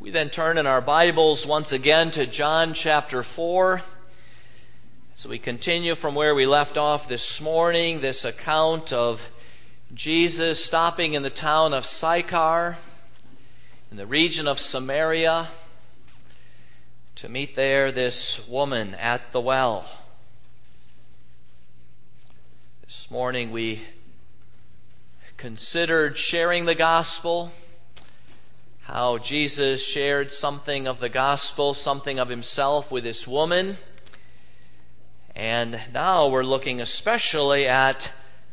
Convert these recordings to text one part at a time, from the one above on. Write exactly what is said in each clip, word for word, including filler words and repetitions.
We then turn in our Bibles once again to John chapter four. So we continue from where we left off this morning, this account of Jesus stopping in the town of Sychar, in the region of Samaria, to meet there this woman at the well. This morning we considered sharing the gospel, how Jesus shared something of the gospel, something of himself with this woman. And now we're looking especially at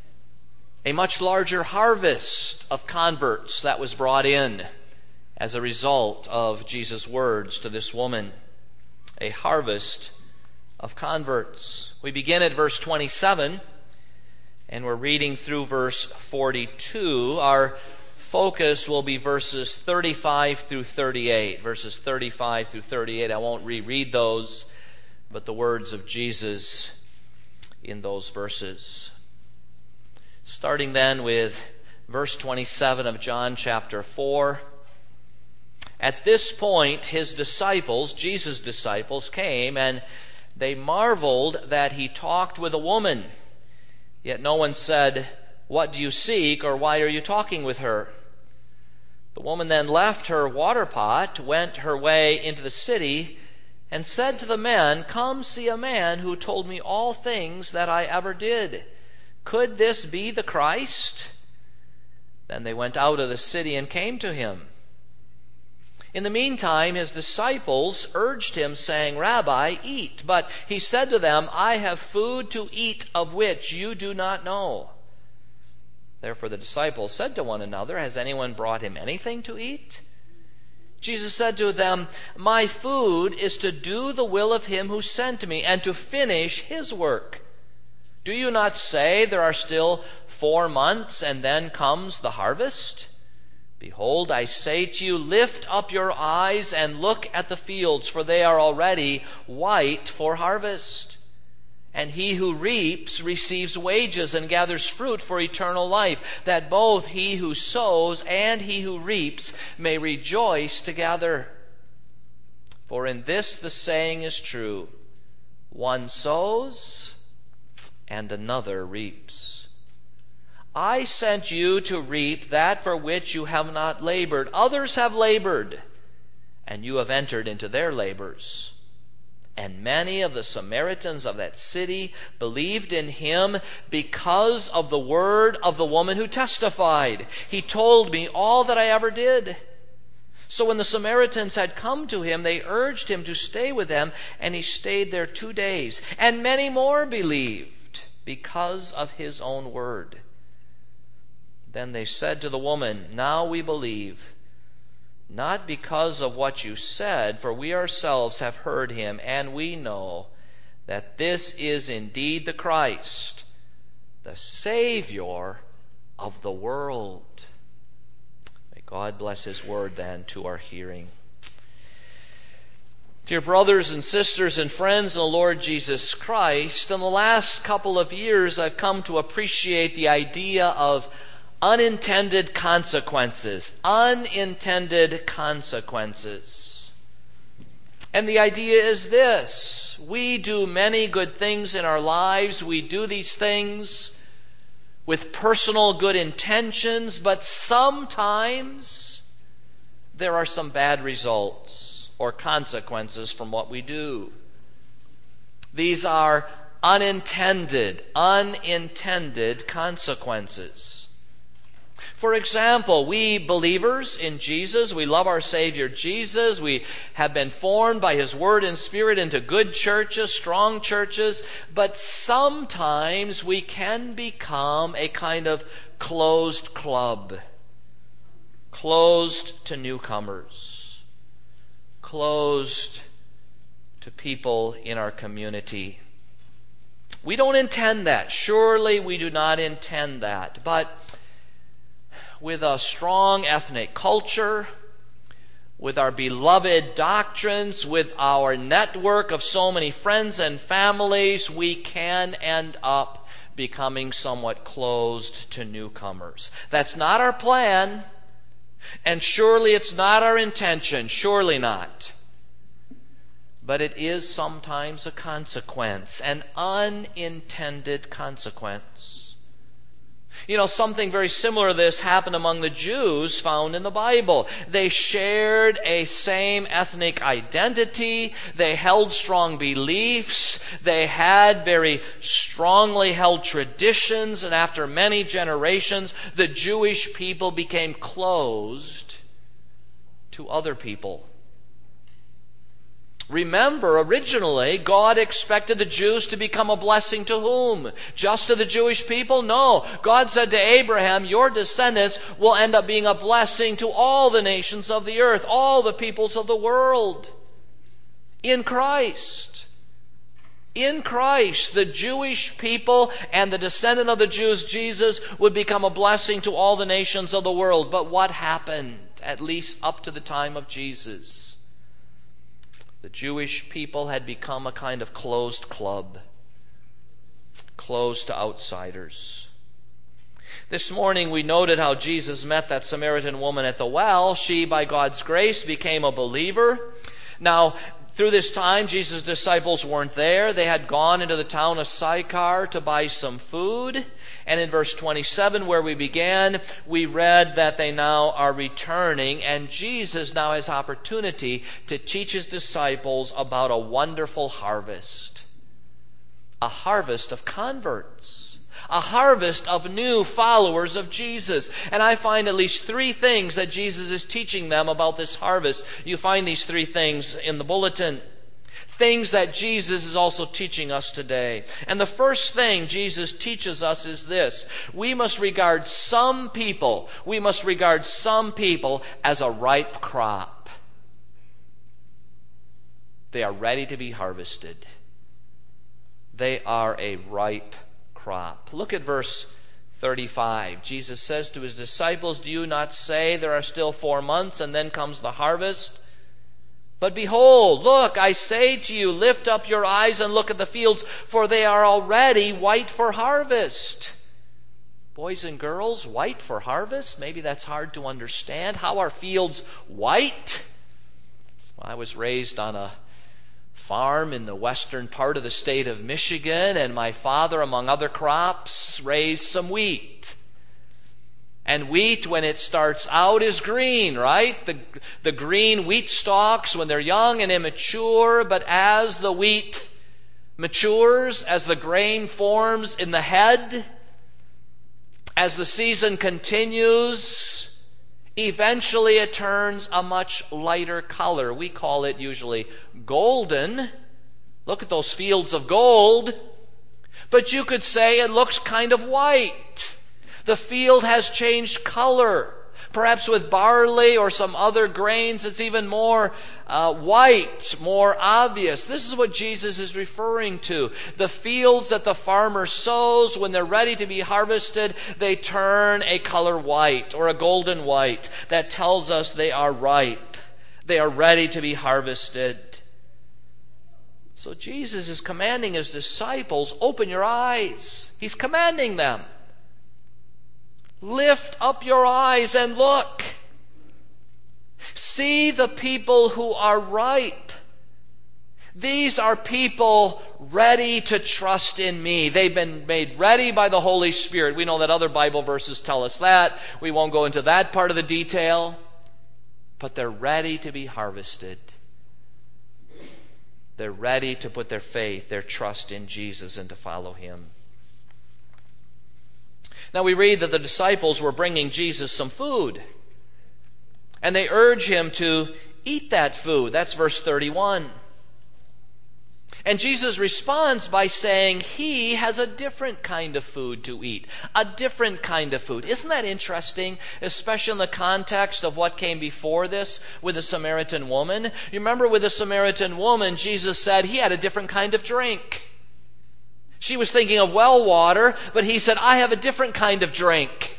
a much larger harvest of converts that was brought in as a result of Jesus' words to this woman. A harvest of converts. We begin at verse twenty-seven, and we're reading through verse forty-two. Our focus will be verses thirty-five through thirty-eight. Verses thirty-five through thirty-eight. I won't reread those, but the words of Jesus in those verses. Starting then with verse twenty-seven of John chapter four. At this point, his disciples, Jesus' disciples, came, and they marveled that he talked with a woman. Yet no one said, "What do you seek?" or "Why are you talking with her?" The woman then left her water pot, went her way into the city, and said to the men, "Come see a man who told me all things that I ever did. Could this be the Christ?" Then they went out of the city and came to him. In the meantime, his disciples urged him, saying, "Rabbi, eat." But he said to them, "I have food to eat of which you do not know." Therefore the disciples said to one another, "Has anyone brought him anything to eat?" Jesus said to them, "My food is to do the will of him who sent me and to finish his work. Do you not say there are still four months and then comes the harvest? Behold, I say to you, lift up your eyes and look at the fields, for they are already white for harvest. And he who reaps receives wages and gathers fruit for eternal life, that both he who sows and he who reaps may rejoice together. For in this the saying is true, one sows and another reaps. I sent you to reap that for which you have not labored. Others have labored, and you have entered into their labors." And many of the Samaritans of that city believed in him because of the word of the woman who testified, "He told me all that I ever did." So when the Samaritans had come to him, they urged him to stay with them, and he stayed there two days. And many more believed because of his own word. Then they said to the woman, "Now we believe, not because of what you said, for we ourselves have heard him, and we know that this is indeed the Christ, the Savior of the world." May God bless his word then to our hearing. Dear brothers and sisters and friends in the Lord Jesus Christ, in the last couple of years I've come to appreciate the idea of unintended consequences. Unintended consequences. And the idea is this: we do many good things in our lives. We do these things with personal good intentions, but sometimes there are some bad results or consequences from what we do. These are unintended, unintended consequences. For example, we believers in Jesus, we love our Savior Jesus, we have been formed by his word and spirit into good churches, strong churches, but sometimes we can become a kind of closed club, closed to newcomers, closed to people in our community. We don't intend that. Surely we do not intend that. But with a strong ethnic culture, with our beloved doctrines, with our network of so many friends and families, we can end up becoming somewhat closed to newcomers. That's not our plan. And surely it's not our intention, surely not. But it is sometimes a consequence, an unintended consequence. You know, something very similar to this happened among the Jews found in the Bible. They shared a same ethnic identity. They held strong beliefs. They had very strongly held traditions. And after many generations, the Jewish people became closed to other people. Remember, originally, God expected the Jews to become a blessing to whom? Just to the Jewish people? No. God said to Abraham, your descendants will end up being a blessing to all the nations of the earth, all the peoples of the world. In Christ. In Christ, the Jewish people and the descendant of the Jews, Jesus, would become a blessing to all the nations of the world. But what happened, at least up to the time of Jesus? The Jewish people had become a kind of closed club, closed to outsiders. This morning we noted how Jesus met that Samaritan woman at the well. She, by God's grace, became a believer. Now, through this time, Jesus' disciples weren't there. They had gone into the town of Sychar to buy some food. And in verse twenty-seven, where we began, we read that they now are returning, and Jesus now has opportunity to teach his disciples about a wonderful harvest. A harvest of converts. A harvest of new followers of Jesus. And I find at least three things that Jesus is teaching them about this harvest. You find these three things in the bulletin. Things that Jesus is also teaching us today. And the first thing Jesus teaches us is this. We must regard some people, we must regard some people as a ripe crop. They are ready to be harvested. They are a ripe crop. Look at verse thirty-five. Jesus says to his disciples, do you not say there are still four months and then comes the harvest? But behold, look, I say to you, lift up your eyes and look at the fields, for they are already white for harvest. Boys and girls, white for harvest? Maybe that's hard to understand. How are fields white? Well, I was raised on a farm in the western part of the state of Michigan, and my father, among other crops, raised some wheat. And wheat, when it starts out, is green, right? The, the green wheat stalks when they're young and immature, but as the wheat matures, as the grain forms in the head, as the season continues, eventually it turns a much lighter color. We call it usually golden. Look at those fields of gold. But you could say it looks kind of white. The field has changed color. Perhaps with barley or some other grains, it's even more uh, white, more obvious. This is what Jesus is referring to. The fields that the farmer sows, when they're ready to be harvested, they turn a color white or a golden white. That tells us they are ripe. They are ready to be harvested. So Jesus is commanding his disciples, open your eyes. He's commanding them. Lift up your eyes and look. See the people who are ripe. These are people ready to trust in me. They've been made ready by the Holy Spirit. We know that other Bible verses tell us that. We won't go into that part of the detail. But they're ready to be harvested. They're ready to put their faith, their trust in Jesus and to follow him. Now we read that the disciples were bringing Jesus some food. And they urge him to eat that food. That's verse thirty-one. And Jesus responds by saying he has a different kind of food to eat. A different kind of food. Isn't that interesting? Especially in the context of what came before this with the Samaritan woman. You remember with the Samaritan woman, Jesus said he had a different kind of drink. She was thinking of well water, but he said, I have a different kind of drink.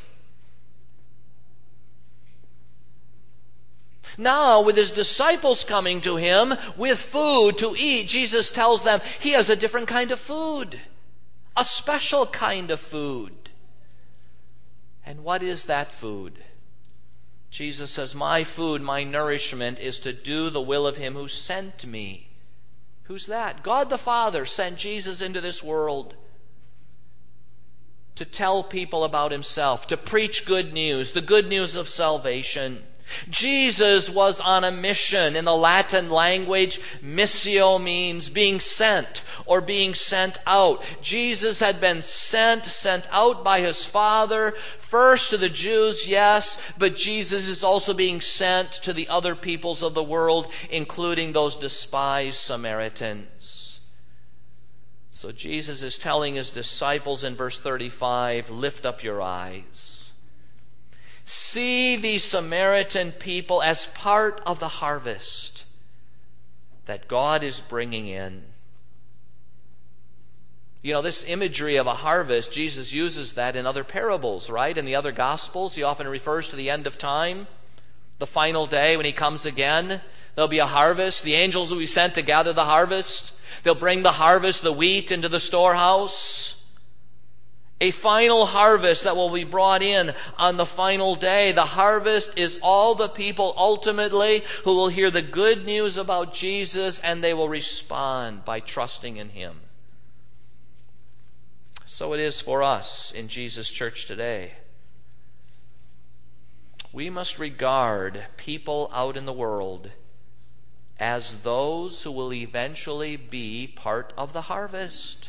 Now, with his disciples coming to him with food to eat, Jesus tells them he has a different kind of food. A special kind of food. And what is that food? Jesus says, my food, my nourishment is to do the will of him who sent me. Who's that? God the Father sent Jesus into this world to tell people about himself, to preach good news, the good news of salvation. Jesus was on a mission. In the Latin language, missio means being sent or being sent out. Jesus had been sent, sent out by his Father, first to the Jews, yes, but Jesus is also being sent to the other peoples of the world, including those despised Samaritans. So Jesus is telling his disciples in verse thirty-five, lift up your eyes. See these Samaritan people as part of the harvest that God is bringing in. You know, this imagery of a harvest, Jesus uses that in other parables, right? In the other Gospels, he often refers to the end of time, the final day when he comes again. There'll be a harvest. The angels will be sent to gather the harvest. They'll bring the harvest, the wheat, into the storehouse. A final harvest that will be brought in on the final day. The harvest is all the people ultimately who will hear the good news about Jesus, and they will respond by trusting in him. So it is for us in Jesus' church today. We must regard people out in the world as those who will eventually be part of the harvest.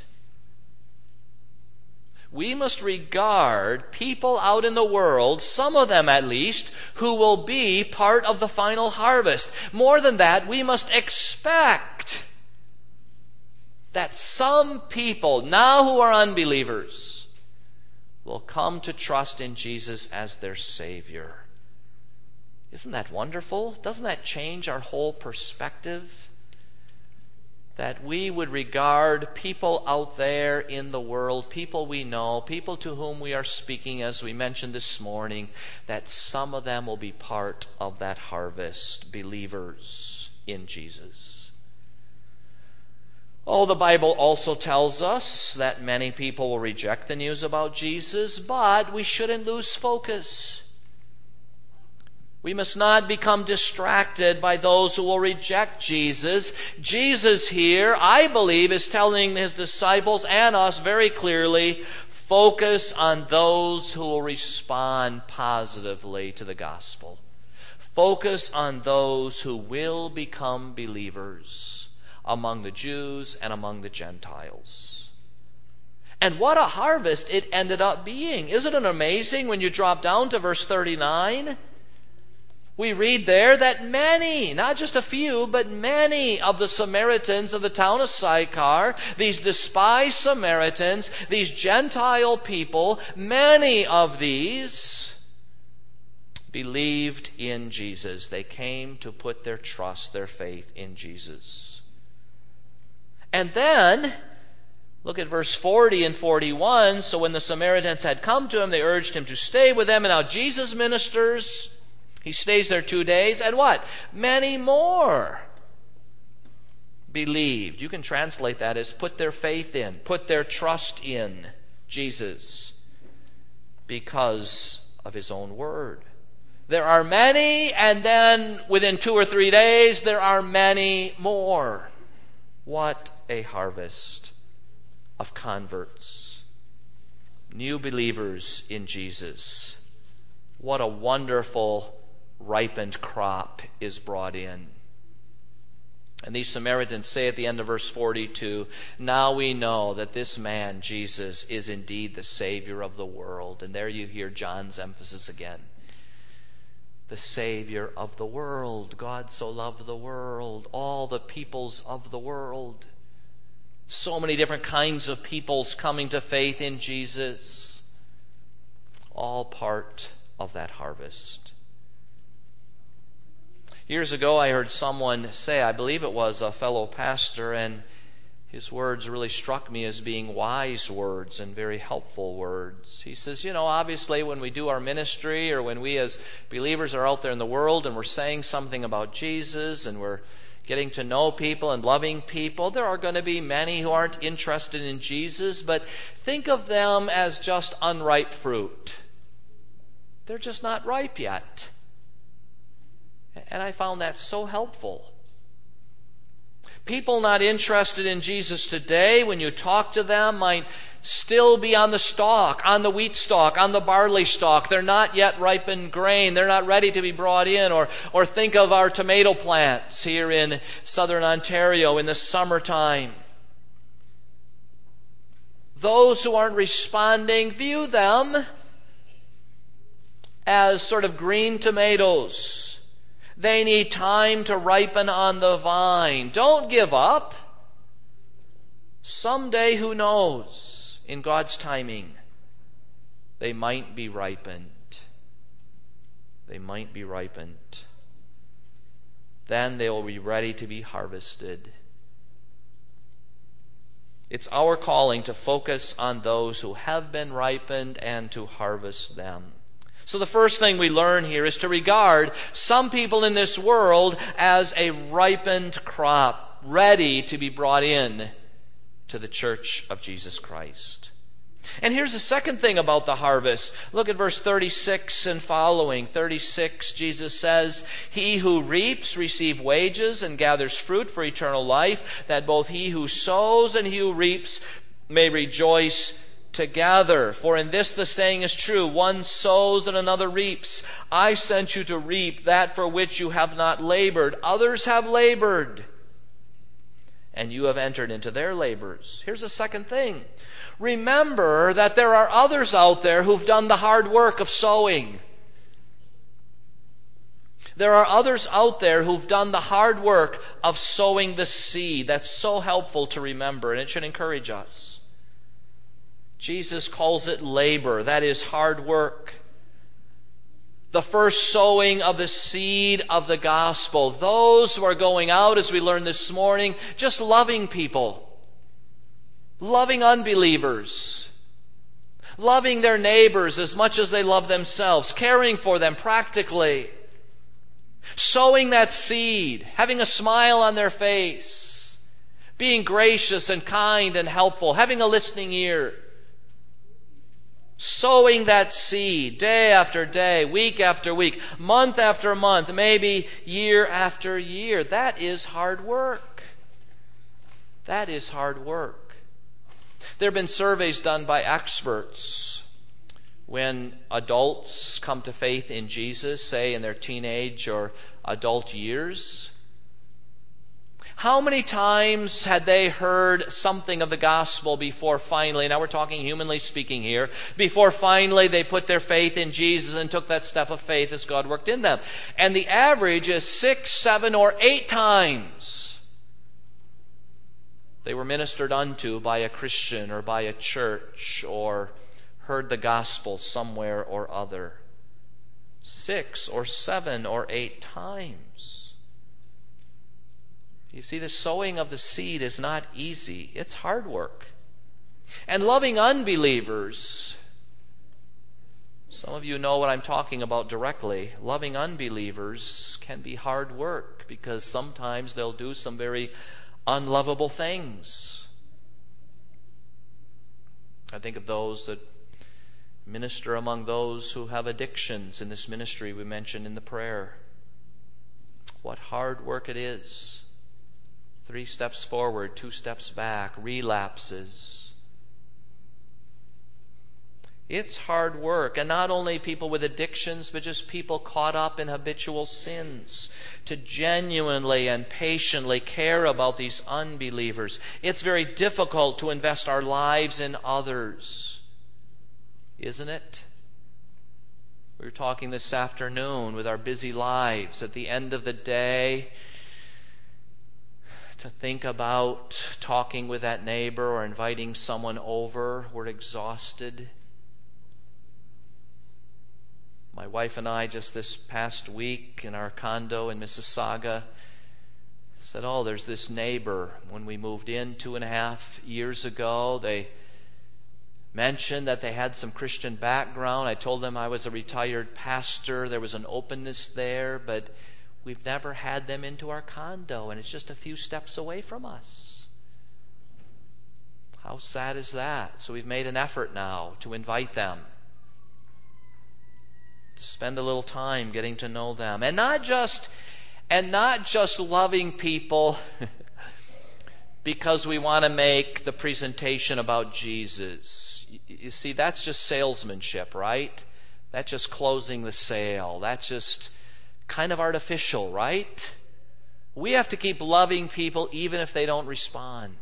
We must regard people out in the world, some of them at least, who will be part of the final harvest. More than that, we must expect that some people, now who are unbelievers, will come to trust in Jesus as their Savior. Isn't that wonderful? Doesn't that change our whole perspective? That we would regard people out there in the world, people we know, people to whom we are speaking, as we mentioned this morning, that some of them will be part of that harvest, believers in Jesus. Oh, the Bible also tells us that many people will reject the news about Jesus, but we shouldn't lose focus. We must not become distracted by those who will reject Jesus. Jesus here, I believe, is telling his disciples and us very clearly, focus on those who will respond positively to the gospel. Focus on those who will become believers among the Jews and among the Gentiles. And what a harvest it ended up being. Isn't it amazing when you drop down to verse thirty-nine? We read there that many, not just a few, but many of the Samaritans of the town of Sychar, these despised Samaritans, these Gentile people, many of these believed in Jesus. They came to put their trust, their faith in Jesus. And then, look at verse forty and forty-one. So when the Samaritans had come to him, they urged him to stay with them. And now Jesus ministers. He stays there two days, and what? Many more believed. You can translate that as put their faith in, put their trust in Jesus because of his own word. There are many, and then within two or three days, there are many more. What a harvest of converts, new believers in Jesus. What a wonderful ripened crop is brought in. And these Samaritans say at the end of verse forty-two, now we know that this man, Jesus, is indeed the Savior of the world. And there you hear John's emphasis again. The Savior of the world. God so loved the world, all the peoples of the world. So many different kinds of peoples coming to faith in Jesus. All part of that harvest. Years ago, I heard someone say, I believe it was a fellow pastor, and his words really struck me as being wise words and very helpful words. He says, you know, obviously when we do our ministry or when we as believers are out there in the world and we're saying something about Jesus and we're getting to know people and loving people, there are going to be many who aren't interested in Jesus, but think of them as just unripe fruit. They're just not ripe yet. And I found that so helpful. People not interested in Jesus today, when you talk to them, might still be on the stalk, on the wheat stalk, on the barley stalk. They're not yet ripened grain. They're not ready to be brought in. Or, or think of our tomato plants here in southern Ontario in the summertime. Those who aren't responding, view them as sort of green tomatoes. They need time to ripen on the vine. Don't give up. Someday, who knows, in God's timing, they might be ripened. They might be ripened. Then they will be ready to be harvested. It's our calling to focus on those who have been ripened and to harvest them. So the first thing we learn here is to regard some people in this world as a ripened crop, ready to be brought in to the church of Jesus Christ. And here's the second thing about the harvest. Look at verse thirty-six and following. thirty-six, Jesus says, "He who reaps receives wages and gathers fruit for eternal life, that both he who sows and he who reaps may rejoice together. For in this the saying is true, one sows and another reaps. I sent you to reap that for which you have not labored. Others have labored, and you have entered into their labors." Here's the second thing. Remember that there are others out there who've done the hard work of sowing. There are others out there who've done the hard work of sowing the seed. That's so helpful to remember, and it should encourage us. Jesus calls it labor. That is hard work. The first sowing of the seed of the gospel. Those who are going out, as we learned this morning, just loving people. Loving unbelievers. Loving their neighbors as much as they love themselves. Caring for them practically. Sowing that seed. Having a smile on their face. Being gracious and kind and helpful. Having a listening ear. Sowing that seed day after day, week after week, month after month, maybe year after year. That is hard work. That is hard work. There have been surveys done by experts when adults come to faith in Jesus, say in their teenage or adult years. How many times had they heard something of the gospel before finally, now we're talking humanly speaking here, before finally they put their faith in Jesus and took that step of faith as God worked in them? And the average is six, seven, or eight times they were ministered unto by a Christian or by a church or heard the gospel somewhere or other. Six or seven or eight times. You see, the sowing of the seed is not easy. It's hard work. And loving unbelievers, some of you know what I'm talking about directly. Loving unbelievers can be hard work because sometimes they'll do some very unlovable things. I think of those that minister among those who have addictions in this ministry we mentioned in the prayer. What hard work it is. Three steps forward, two steps back, relapses. It's hard work, and not only people with addictions, but just people caught up in habitual sins, to genuinely and patiently care about these unbelievers. It's very difficult to invest our lives in others, isn't it? We were talking this afternoon with our busy lives. At the end of the day, to think about talking with that neighbor or inviting someone over, we're exhausted. My wife and I just this past week in our condo in Mississauga said, oh, there's this neighbor. When we moved in two and a half years ago, they mentioned that they had some Christian background. I told them I was a retired pastor. There was an openness there, but we've never had them into our condo, and it's just a few steps away from us. How sad is that? So we've made an effort now to invite them. to spend a little time getting to know them. And not just and not just loving people because we want to make the presentation about Jesus. You see, that's just salesmanship, right? That's just closing the sale. That's just kind of artificial, right? We have to keep loving people even if they don't respond.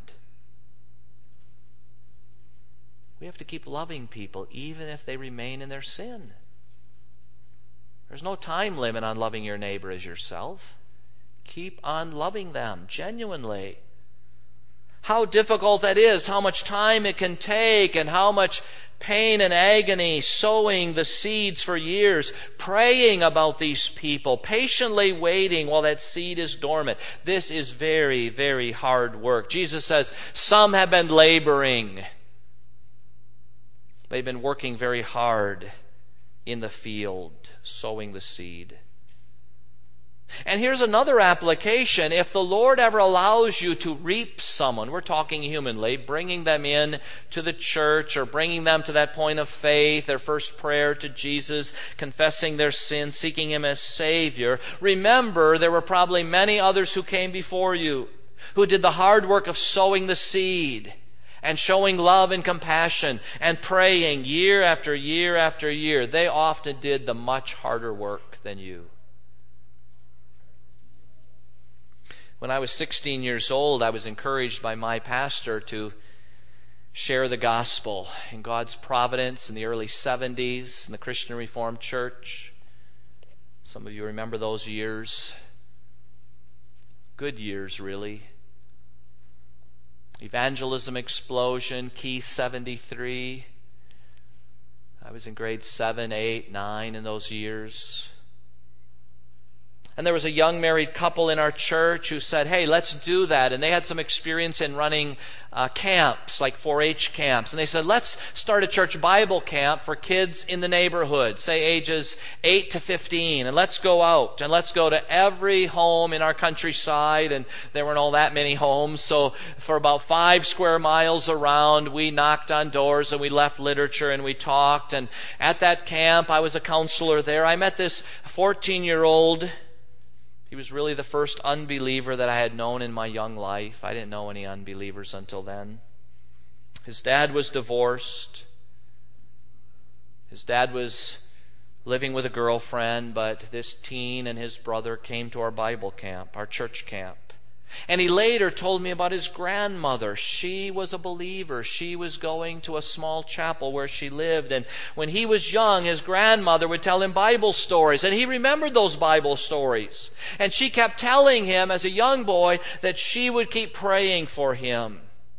We have to keep loving people even if they remain in their sin. There's no time limit on loving your neighbor as yourself. Keep on loving them genuinely. How difficult that is, how much time it can take, and how much pain and agony, sowing the seeds for years, praying about these people, patiently waiting while that seed is dormant. This is very, very hard work. Jesus says, some have been laboring. They've been working very hard in the field, sowing the seed. And here's another application. If the Lord ever allows you to reap someone, we're talking humanly, bringing them in to the church or bringing them to that point of faith, their first prayer to Jesus, confessing their sin, seeking Him as Savior, remember there were probably many others who came before you, who did the hard work of sowing the seed and showing love and compassion and praying year after year after year. They often did the much harder work than you. When I was sixteen years old, I was encouraged by my pastor to share the gospel in God's providence in the early seventies in the Christian Reformed Church. Some of you remember those years. Good years, really. Evangelism explosion, Key seventy-three. I was in grade seven, eight, nine in those years. And there was a young married couple in our church who said, hey, let's do that. And they had some experience in running uh, camps, like four H camps. And they said, let's start a church Bible camp for kids in the neighborhood, say ages eight to fifteen. And let's go out and let's go to every home in our countryside. And there weren't all that many homes. So for about five square miles around, we knocked on doors and we left literature and we talked. And at that camp, I was a counselor there. I met this fourteen-year-old. He was really the first unbeliever that I had known in my young life. I didn't know any unbelievers until then. His dad was divorced. His dad was living with a girlfriend, but this teen and his brother came to our Bible camp, our church camp. And he later told me about his grandmother. She was a believer. She was going to a small chapel where she lived. And when he was young, his grandmother would tell him Bible stories. And he remembered those Bible stories. And she kept telling him as a young boy that she would keep praying for him.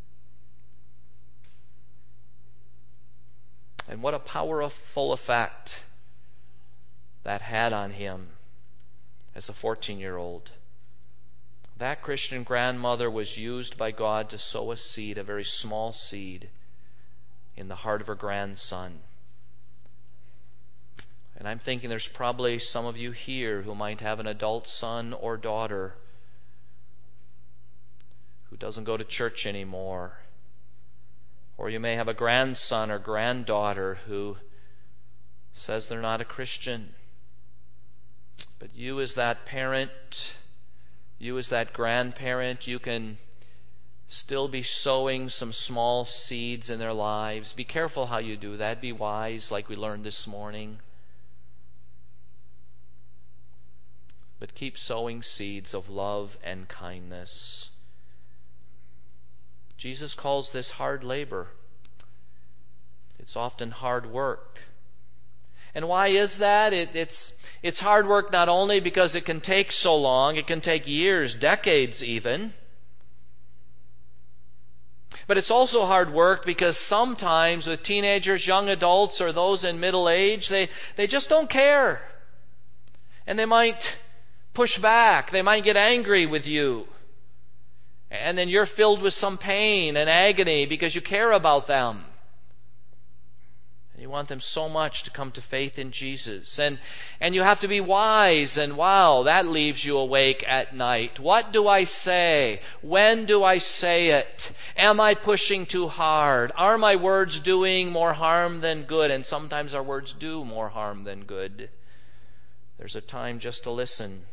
And what a powerful effect that had on him as a fourteen-year-old. That Christian grandmother was used by God to sow a seed, a very small seed, in the heart of her grandson. And I'm thinking there's probably some of you here who might have an adult son or daughter who doesn't go to church anymore. Or you may have a grandson or granddaughter who says they're not a Christian. But you as that parent, you as that grandparent, you can still be sowing some small seeds in their lives. Be careful how you do that. Be wise, like we learned this morning. But keep sowing seeds of love and kindness. Jesus calls this hard labor. It's often hard work. And why is that? It, it's, it's hard work not only because it can take so long, it can take years, decades even. But it's also hard work because sometimes with teenagers, young adults, or those in middle age, they, they just don't care. And they might push back. They might get angry with you. And then you're filled with some pain and agony because you care about them. You want them so much to come to faith in Jesus. And, and you have to be wise, and wow, that leaves you awake at night. What do I say? When do I say it? Am I pushing too hard? Are my words doing more harm than good? And sometimes our words do more harm than good. There's a time just to listen.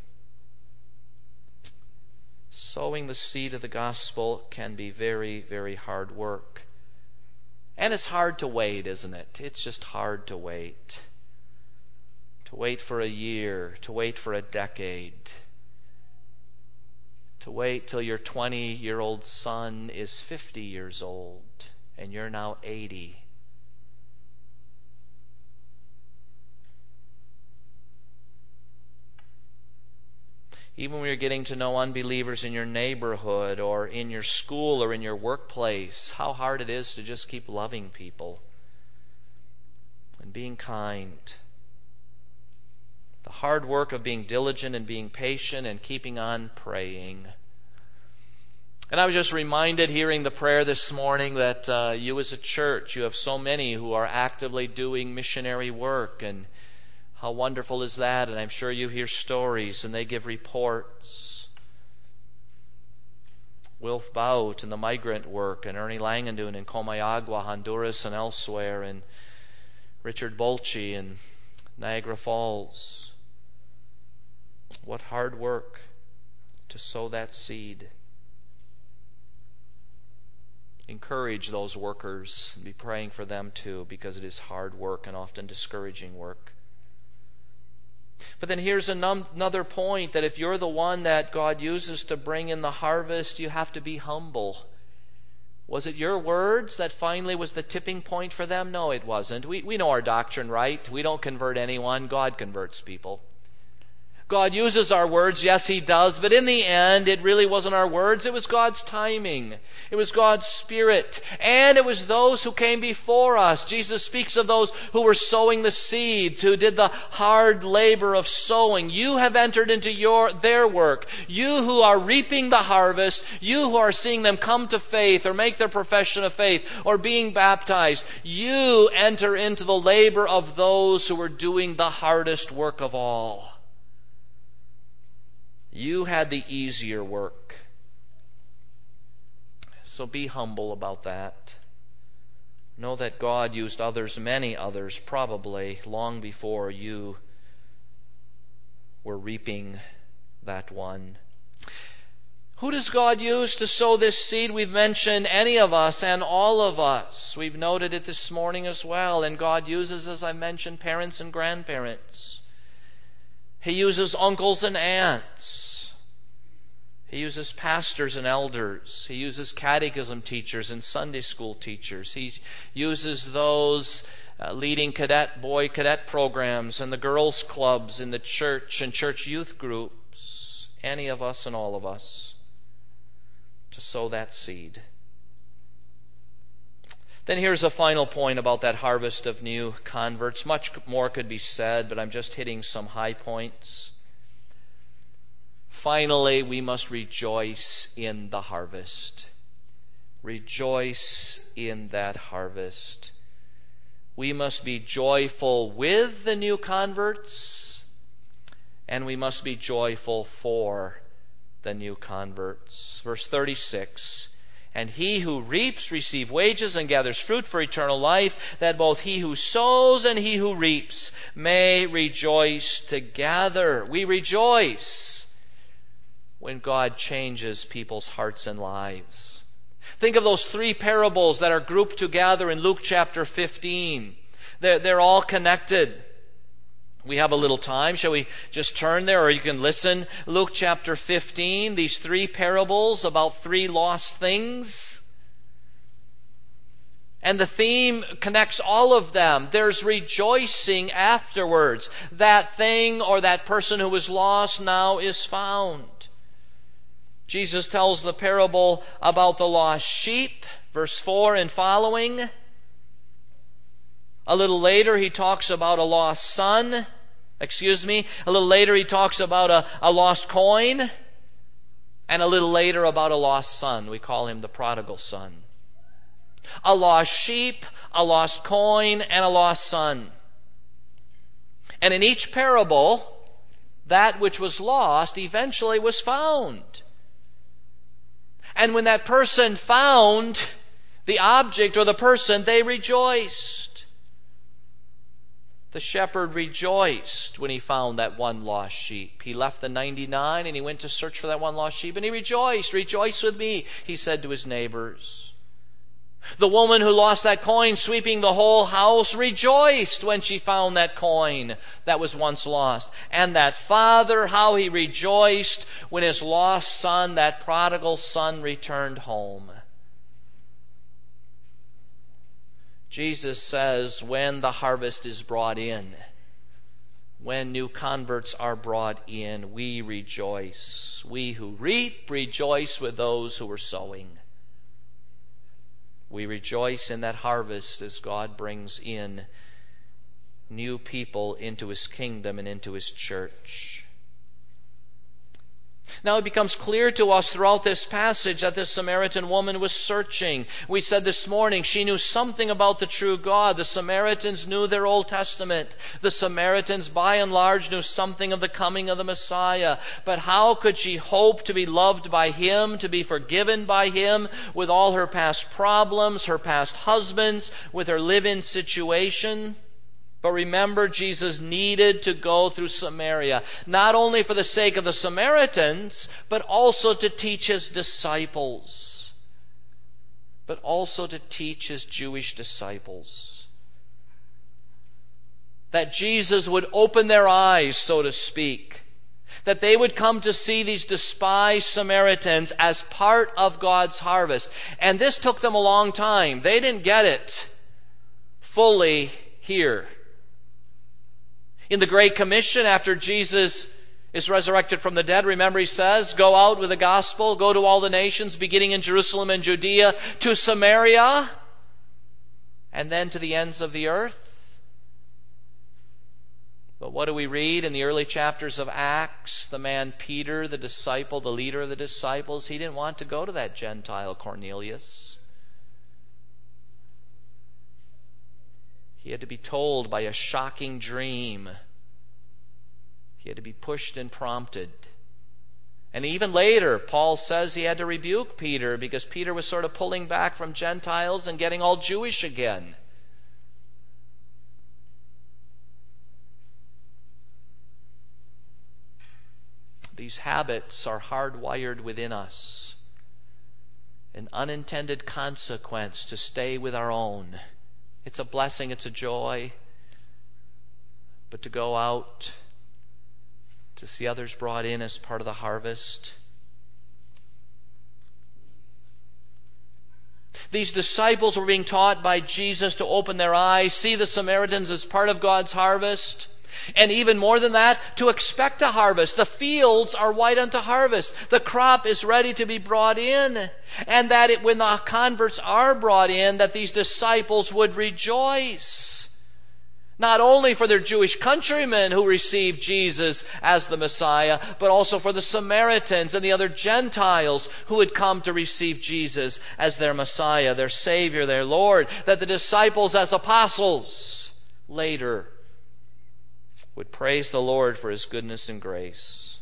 Sowing the seed of the gospel can be very, very hard work. And it's hard to wait, isn't it? It's just hard to wait. To wait for a year, to wait for a decade, to wait till your twenty-year-old son is fifty years old and you're now eighty. Even when you're getting to know unbelievers in your neighborhood or in your school or in your workplace, how hard it is to just keep loving people and being kind. The hard work of being diligent and being patient and keeping on praying. And I was just reminded hearing the prayer this morning that uh, you as a church, you have so many who are actively doing missionary work, and how wonderful is that? And I'm sure you hear stories and they give reports. Wilf Bout and the migrant work, and Ernie Langendoon in Comayagua, Honduras, and elsewhere, and Richard Bolche in Niagara Falls. What hard work to sow that seed. Encourage those workers and be praying for them too, because it is hard work and often discouraging work. But then here's another point, that if you're the one that God uses to bring in the harvest, you have to be humble. Was it your words that finally was the tipping point for them? No, it wasn't. We, we know our doctrine, right? We don't convert anyone. God converts people. God uses our words, yes, He does, but in the end, it really wasn't our words, it was God's timing. It was God's Spirit, and it was those who came before us. Jesus speaks of those who were sowing the seeds, who did the hard labor of sowing. You have entered into your their work. You who are reaping the harvest, you who are seeing them come to faith or make their profession of faith or being baptized, you enter into the labor of those who were doing the hardest work of all. You had the easier work. So be humble about that. Know that God used others, many others, probably long before you were reaping that one. Who does God use to sow this seed? We've mentioned any of us and all of us. We've noted it this morning as well. And God uses, as I mentioned, parents and grandparents. He uses uncles and aunts. He uses pastors and elders. He uses catechism teachers and Sunday school teachers. He uses those uh, leading cadet, boy cadet programs and the girls' clubs in the church and church youth groups. Any of us and all of us to sow that seed. Then here's a final point about that harvest of new converts. Much more could be said, but I'm just hitting some high points. Finally, we must rejoice in the harvest. Rejoice in that harvest. We must be joyful with the new converts, and we must be joyful for the new converts. Verse thirty-six. And he who reaps receives wages and gathers fruit for eternal life, that both he who sows and he who reaps may rejoice together. We rejoice when God changes people's hearts and lives. Think of those three parables that are grouped together in Luke chapter fifteen. They're, they're all connected. We have a little time. Shall we just turn there, or you can listen? Luke chapter fifteen, these three parables about three lost things. And the theme connects all of them. There's rejoicing afterwards. That thing or that person who was lost now is found. Jesus tells the parable about the lost sheep, verse four and following. A little later, he talks about a lost son. Excuse me. A little later, he talks about a, a lost coin. And a little later, about a lost son. We call him the prodigal son. A lost sheep, a lost coin, and a lost son. And in each parable, that which was lost eventually was found. And when that person found the object or the person, they rejoiced. The shepherd rejoiced when he found that one lost sheep. He left the ninety-nine and he went to search for that one lost sheep, and he rejoiced. Rejoice with me, he said to his neighbors. The woman who lost that coin sweeping the whole house rejoiced when she found that coin that was once lost. And that father, how he rejoiced when his lost son, that prodigal son, returned home. Jesus says when the harvest is brought in, when new converts are brought in, we rejoice. We who reap rejoice with those who are sowing. We rejoice in that harvest as God brings in new people into His kingdom and into His church. Now it becomes clear to us throughout this passage that this Samaritan woman was searching. We said this morning she knew something about the true God. The Samaritans knew their Old Testament. The Samaritans by and large knew something of the coming of the Messiah. But how could she hope to be loved by Him, to be forgiven by Him with all her past problems, her past husbands, with her live-in situation? But remember, Jesus needed to go through Samaria, not only for the sake of the Samaritans, but also to teach His disciples. But also to teach His Jewish disciples. That Jesus would open their eyes, so to speak. That they would come to see these despised Samaritans as part of God's harvest. And this took them a long time. They didn't get it fully here. In the Great Commission, after Jesus is resurrected from the dead, remember He says, go out with the gospel, go to all the nations, beginning in Jerusalem and Judea, to Samaria, and then to the ends of the earth. But what do we read in the early chapters of Acts? The man Peter, the disciple, the leader of the disciples, he didn't want to go to that Gentile Cornelius. He had to be told by a shocking dream. He had to be pushed and prompted. And even later, Paul says he had to rebuke Peter because Peter was sort of pulling back from Gentiles and getting all Jewish again. These habits are hardwired within us. An unintended consequence to stay with our own. It's a blessing, it's a joy. But to go out, to see others brought in as part of the harvest. These disciples were being taught by Jesus to open their eyes, see the Samaritans as part of God's harvest. And even more than that, to expect a harvest. The fields are white unto harvest. The crop is ready to be brought in. And that it, when the converts are brought in, that these disciples would rejoice. Not only for their Jewish countrymen who received Jesus as the Messiah, but also for the Samaritans and the other Gentiles who would come to receive Jesus as their Messiah, their Savior, their Lord. That the disciples as apostles later would praise the Lord for His goodness and grace.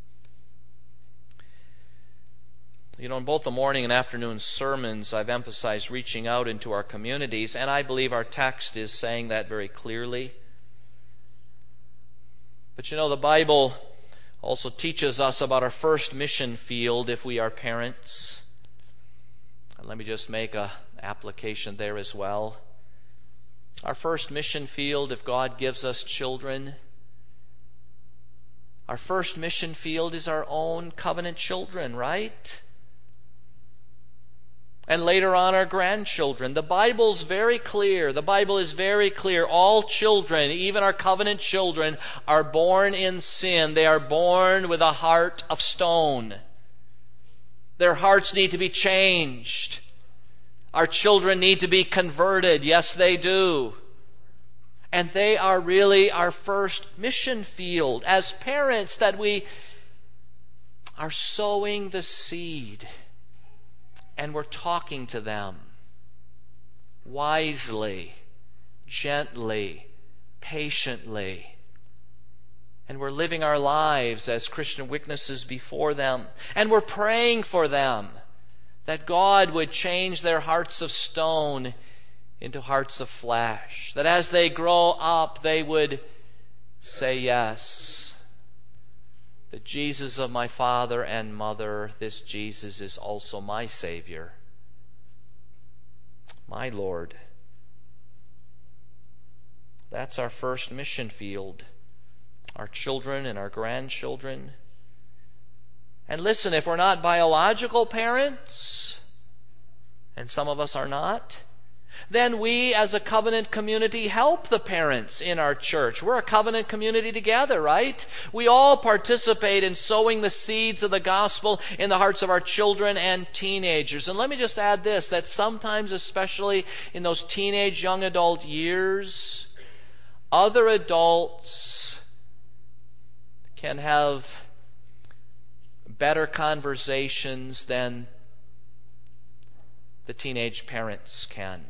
You know, in both the morning and afternoon sermons, I've emphasized reaching out into our communities, and I believe our text is saying that very clearly. But you know, the Bible also teaches us about our first mission field if we are parents. And let me just make an application there as well. Our first mission field, if God gives us children, our first mission field is our own covenant children, right? And later on, our grandchildren. The Bible's very clear. The Bible is very clear. All children, even our covenant children, are born in sin. They are born with a heart of stone. Their hearts need to be changed. Our children need to be converted. Yes, they do. And they are really our first mission field as parents, that we are sowing the seed and we're talking to them wisely, gently, patiently. And we're living our lives as Christian witnesses before them. And we're praying for them, that God would change their hearts of stone into hearts of flesh, that as they grow up, they would say yes. The Jesus of my father and mother, this Jesus is also my Savior, my Lord. That's our first mission field, our children and our grandchildren. And listen, if we're not biological parents, and some of us are not, then we as a covenant community help the parents in our church. We're a covenant community together, right? We all participate in sowing the seeds of the gospel in the hearts of our children and teenagers. And let me just add this, that sometimes, especially in those teenage young adult years, other adults can have better conversations than the teenage parents can.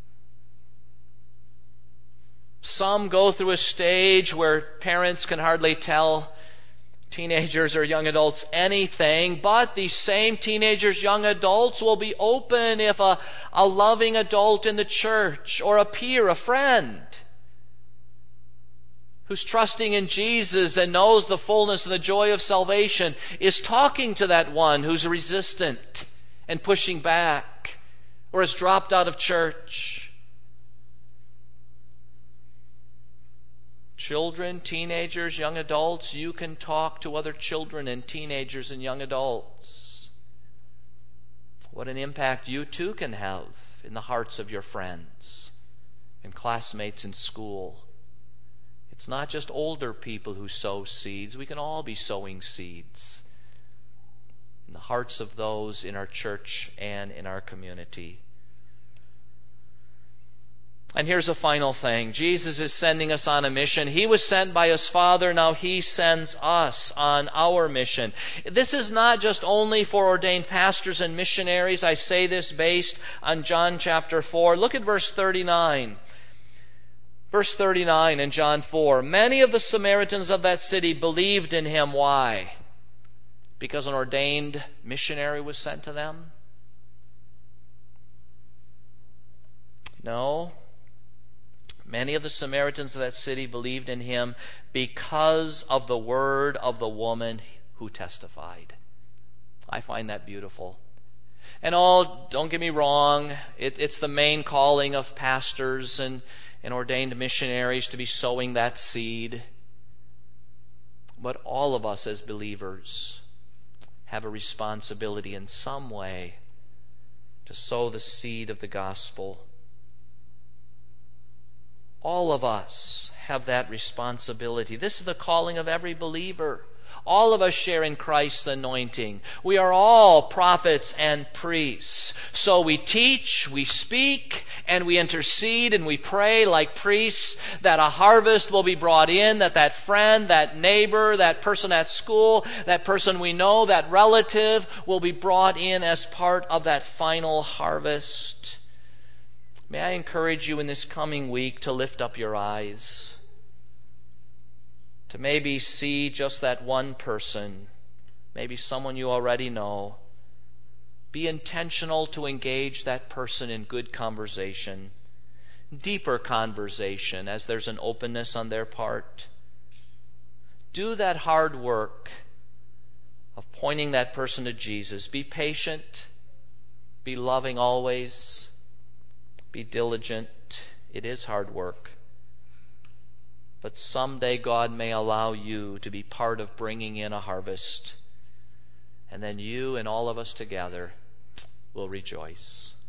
Some go through a stage where parents can hardly tell teenagers or young adults anything, but these same teenagers, young adults will be open if a, a loving adult in the church or a peer, a friend, who's trusting in Jesus and knows the fullness and the joy of salvation is talking to that one who's resistant and pushing back or has dropped out of church. Children, teenagers, young adults, you can talk to other children and teenagers and young adults. What an impact you too can have in the hearts of your friends and classmates in school. It's not just older people who sow seeds. We can all be sowing seeds in the hearts of those in our church and in our community. And here's a final thing. Jesus is sending us on a mission. He was sent by his Father. Now he sends us on our mission. This is not just only for ordained pastors and missionaries. I say this based on John chapter four. Look at verse thirty-nine. Verse thirty-nine in John four. Many of the Samaritans of that city believed in him. Why? Because an ordained missionary was sent to them? No. Many of the Samaritans of that city believed in him because of the word of the woman who testified. I find that beautiful. And oh, don't get me wrong, it, it's the main calling of pastors and, and ordained missionaries to be sowing that seed. But all of us as believers have a responsibility in some way to sow the seed of the gospel. All of us have that responsibility. This is the calling of every believer. All of us share in Christ's anointing. We are all prophets and priests. So we teach, we speak, and we intercede and we pray like priests that a harvest will be brought in, that that friend, that neighbor, that person at school, that person we know, that relative will be brought in as part of that final harvest. May I encourage you in this coming week to lift up your eyes, to maybe see just that one person, maybe someone you already know. Be intentional to engage that person in good conversation, deeper conversation, as there's an openness on their part. Do that hard work of pointing that person to Jesus. Be patient, be loving always. Be diligent. It is hard work. But someday God may allow you to be part of bringing in a harvest. And then you and all of us together will rejoice.